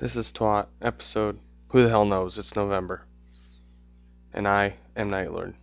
This is TWAT episode. Who the hell knows? It's November. And I am Nightlord.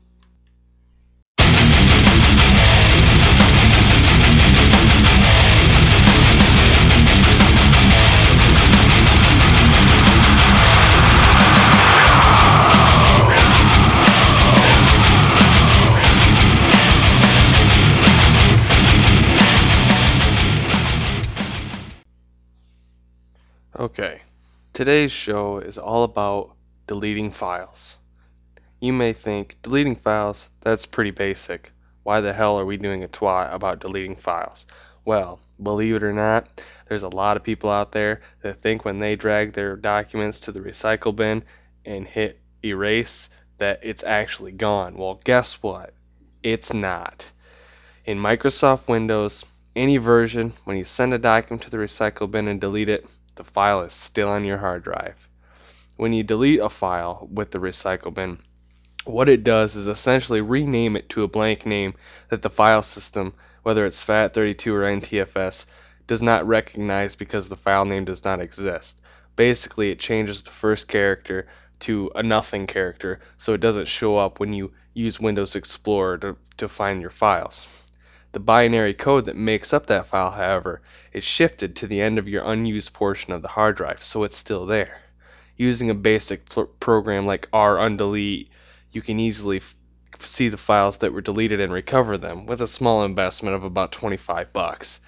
Okay. Today's show is all about deleting files. You may think, deleting files, that's pretty basic. Why the hell are we doing a twat about deleting files? Well, believe it or not, there's a lot of people out there that think when they drag their documents to the recycle bin and hit erase that it's actually gone. Well, guess what? It's not. In Microsoft Windows, any version, when you send a document to the recycle bin and delete it, the file is still on your hard drive. When you delete a file with the recycle bin, what it does is essentially rename it to a blank name that the file system, whether it's FAT32 or NTFS, does not recognize because the file name does not exist. Basically, it changes the first character to a nothing character so it doesn't show up when you use Windows Explorer to find your files. The binary code that makes up that file, however, is shifted to the end of your unused portion of the hard drive, so it's still there. Using a basic program like rundelete, you can easily see the files that were deleted and recover them with a small investment of about $25.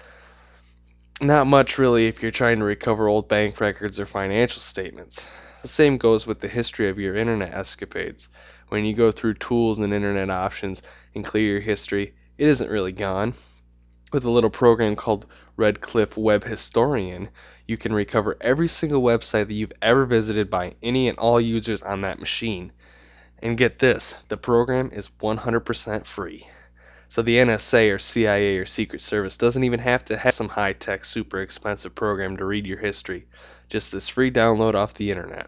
Not much really if you're trying to recover old bank records or financial statements. The same goes with the history of your internet escapades. When you go through tools and internet options and clear your history, it isn't really gone. With a little program called Redcliffe Web Historian, you can recover every single website that you've ever visited by any and all users on that machine. And get this, the program is 100% free. So the NSA or CIA or Secret Service doesn't even have to have some high-tech, super expensive program to read your history. Just this free download off the internet.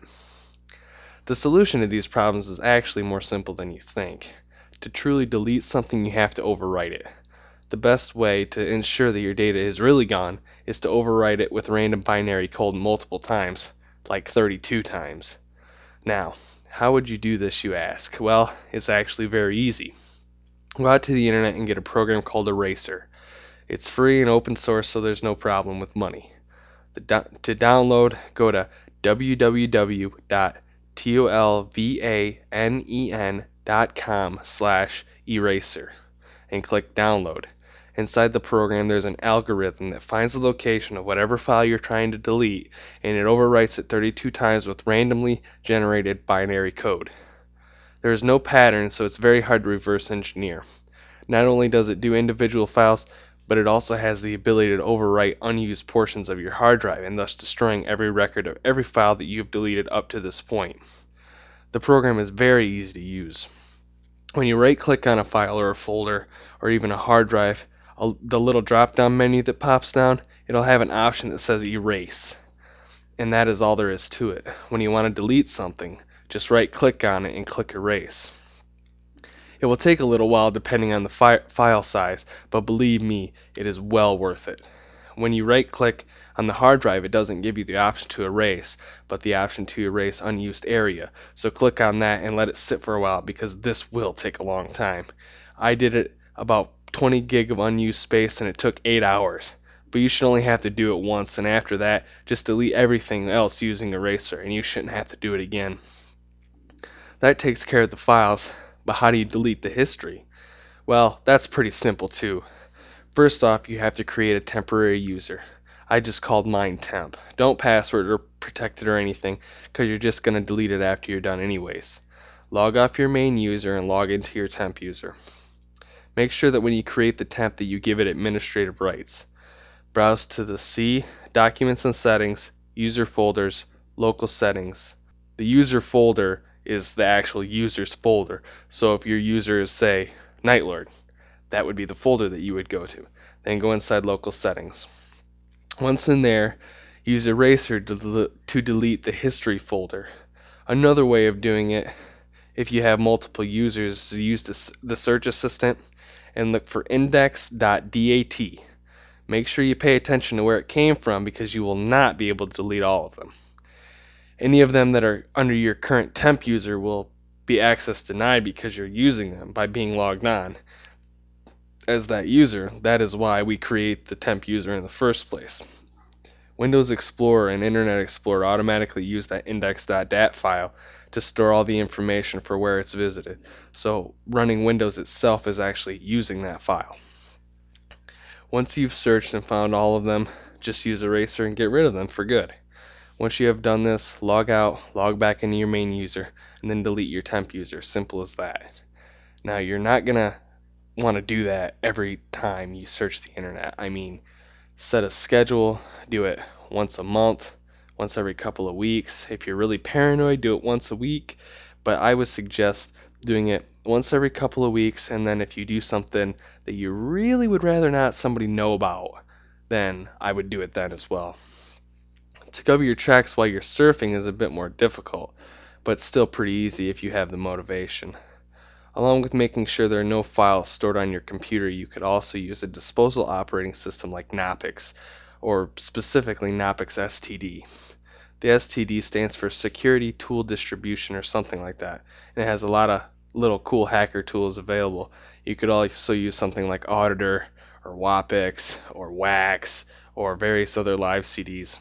The solution to these problems is actually more simple than you think. To truly delete something, you have to overwrite it. The best way to ensure that your data is really gone is to overwrite it with random binary code multiple times, like 32 times. Now, how would you do this, you ask? Well, it's actually very easy. Go out to the internet and get a program called Eraser. It's free and open source, so there's no problem with money. To download, go to www.tolvanen.com/eraser and click download. Inside the program, there's an algorithm that finds the location of whatever file you're trying to delete, and it overwrites it 32 times with randomly generated binary code. There is no pattern, so it's very hard to reverse engineer. Not only does it do individual files, but it also has the ability to overwrite unused portions of your hard drive and thus destroying every record of every file that you've deleted up to this point. The program is very easy to use. When you right-click on a file or a folder or even a hard drive, the little drop-down menu that pops down, it'll have an option that says erase. And that is all there is to it. When you want to delete something, just right-click on it and click erase. It will take a little while depending on the file size, but believe me, it is well worth it. When you right-click on the hard drive, it doesn't give you the option to erase, but the option to erase unused area. So click on that and let it sit for a while because this will take a long time. I did it about 20 gig of unused space and it took 8 hours. But you should only have to do it once, and after that, just delete everything else using Eraser, and you shouldn't have to do it again. That takes care of the files, but how do you delete the history? Well, that's pretty simple too. First off, you have to create a temporary user. I just called mine temp. Don't password or protect it or anything, because you're just going to delete it after you're done anyways. Log off your main user and log into your temp user. Make sure that when you create the temp that you give it administrative rights. Browse to the C, Documents and Settings, User Folders, Local Settings. The user folder is the actual user's folder. So if your user is, say, Nightlord, that would be the folder that you would go to. Then go inside Local Settings. Once in there, use Eraser to delete the History folder. Another way of doing it, if you have multiple users, is to use the search assistant and look for index.dat. Make sure you pay attention to where it came from because you will not be able to delete all of them. Any of them that are under your current temp user will be access denied because you're using them by being logged on as that user. That is why we create the temp user in the first place. Windows Explorer and Internet Explorer automatically use that index.dat file to store all the information for where it's visited. So running Windows itself is actually using that file. Once you've searched and found all of them, just use Eraser and get rid of them for good. Once you have done this, log out, log back into your main user, and then delete your temp user. Simple as that. Now, you're not going to want to do that every time you search the internet. I mean, set a schedule, do it once a month, once every couple of weeks. If you're really paranoid, do it once a week, but I would suggest doing it once every couple of weeks, and then if you do something that you really would rather not somebody know about, then I would do it then as well. To cover your tracks while you're surfing is a bit more difficult, but still pretty easy if you have the motivation. Along with making sure there are no files stored on your computer, you could also use a disposal operating system like Knoppix, or specifically Knoppix STD. The STD stands for Security Tool Distribution or something like that, and it has a lot of little cool hacker tools available. You could also use something like Auditor, or Wapix, or Wax, or various other live CDs.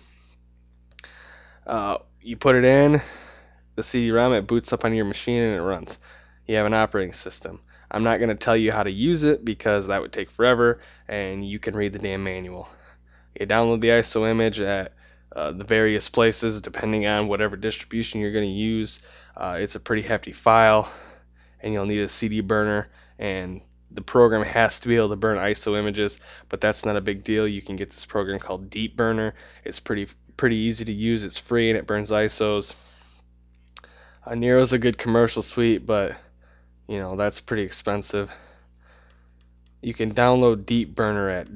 You put it in the CD-ROM, it boots up on your machine and it runs. You have an operating system. I'm not going to tell you how to use it because that would take forever, and you can read the damn manual. You download the ISO image at the various places depending on whatever distribution you're going to use. It's a pretty hefty file, and you'll need a CD burner, and the program has to be able to burn ISO images, but that's not a big deal. You can get this program called Deep Burner. It's pretty easy to use. It's free and it burns ISOs. Nero's a good commercial suite, but that's pretty expensive. You can download Deep Burner at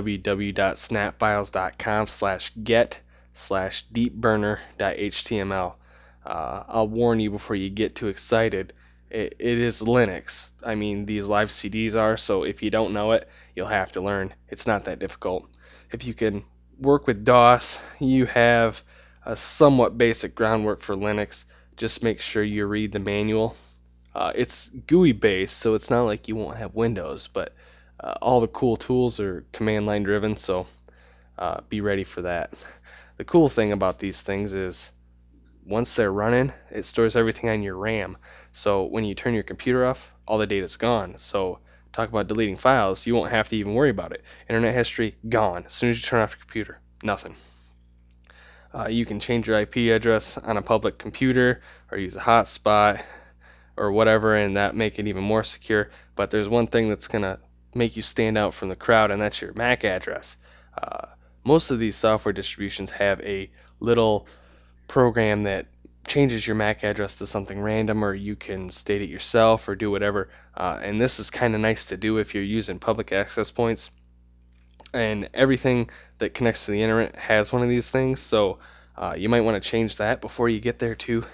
www.snapfiles.com/get/deepburner.html. I'll warn you before you get too excited. It is Linux. I mean, these live CDs are, so if you don't know it, you'll have to learn. It's not that difficult. If you can work with DOS, you have a somewhat basic groundwork for Linux. Just make sure you read the manual. It's GUI based, so it's not like you won't have Windows, but all the cool tools are command line driven, so be ready for that. The cool thing about these things is once they're running, it stores everything on your RAM. So when you turn your computer off, all the data's gone. So talk about deleting files, you won't have to even worry about it. Internet history, gone. As soon as you turn off your computer, nothing. You can change your IP address on a public computer or use a hotspot or whatever, and that make it even more secure. But there's one thing that's going to make you stand out from the crowd, and that's your MAC address. Most of these software distributions have a little program that changes your MAC address to something random, or you can state it yourself or do whatever. And this is kind of nice to do if you're using public access points. And everything that connects to the internet has one of these things, so you might want to change that before you get there too.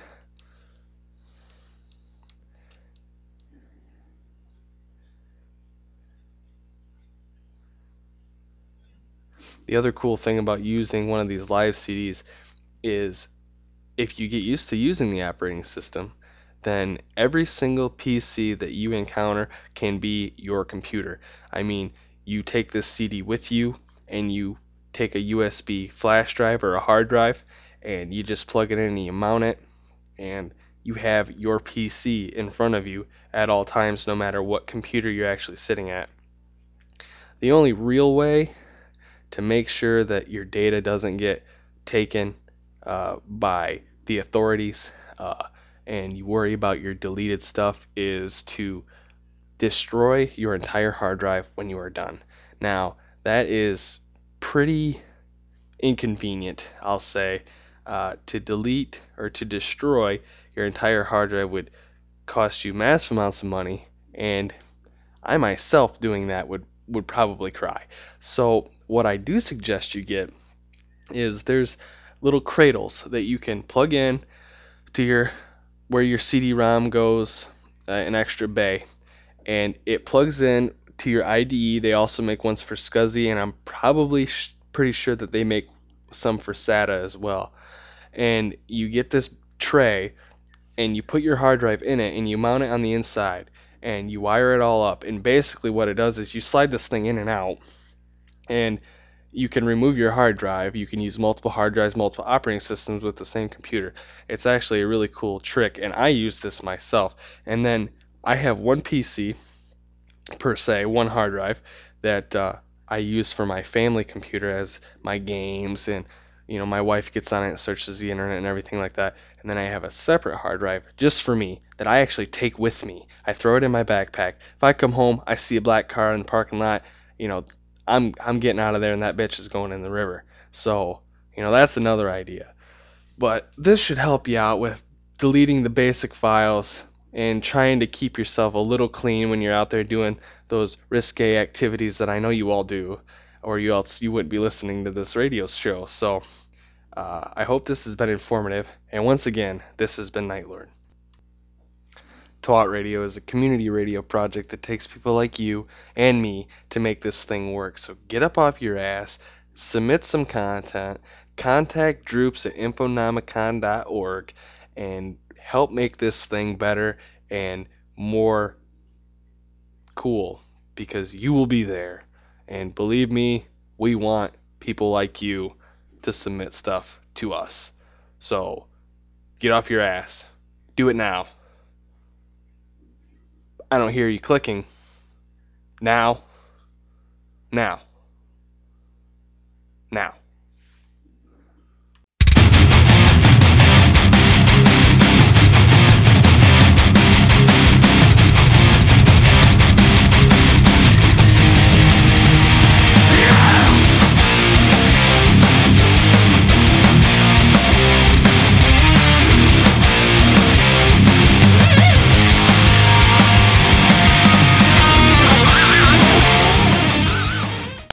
The other cool thing about using one of these live CDs is if you get used to using the operating system, then every single PC that you encounter can be your computer. I mean, you take this CD with you and you take a USB flash drive or a hard drive and you just plug it in and you mount it, and you have your PC in front of you at all times, no matter what computer you're actually sitting at. The only real way to make sure that your data doesn't get taken by the authorities and you worry about your deleted stuff is to destroy your entire hard drive when you are done. Now, that is pretty inconvenient, I'll say. To delete or to destroy your entire hard drive would cost you massive amounts of money, and I myself doing that would probably cry. So what I do suggest you get is there's little cradles that you can plug in to your where your CD-ROM goes, an extra bay, and it plugs in to your IDE. They also make ones for SCSI, and I'm probably pretty sure that they make some for SATA as well. and you get this tray and you put your hard drive in it and you mount it on the inside and you wire it all up. And basically what it does is you slide this thing in and out, and you can remove your hard drive. You can use multiple hard drives, multiple operating systems with the same computer. It's actually a really cool trick, and I use this myself. And then I have one PC per se, one hard drive that I use for my family computer as my games, and my wife gets on it and searches the internet and everything like that. And then I have a separate hard drive just for me that I actually take with me. I throw it in my backpack. If I come home, I see a black car in the parking lot, you know, I'm getting out of there and that bitch is going in the river. So, that's another idea. But this should help you out with deleting the basic files and trying to keep yourself a little clean when you're out there doing those risque activities that I know you all do, or you wouldn't be listening to this radio show. So I hope this has been informative. And once again, this has been Nightlord. Twat Radio is a community radio project that takes people like you and me to make this thing work. So get up off your ass, submit some content, contact Droops at infonomicon.org, and help make this thing better and more cool, because you will be there. And believe me, we want people like you to submit stuff to us. So get off your ass. Do it now. I don't hear you clicking. Now. Now. Now.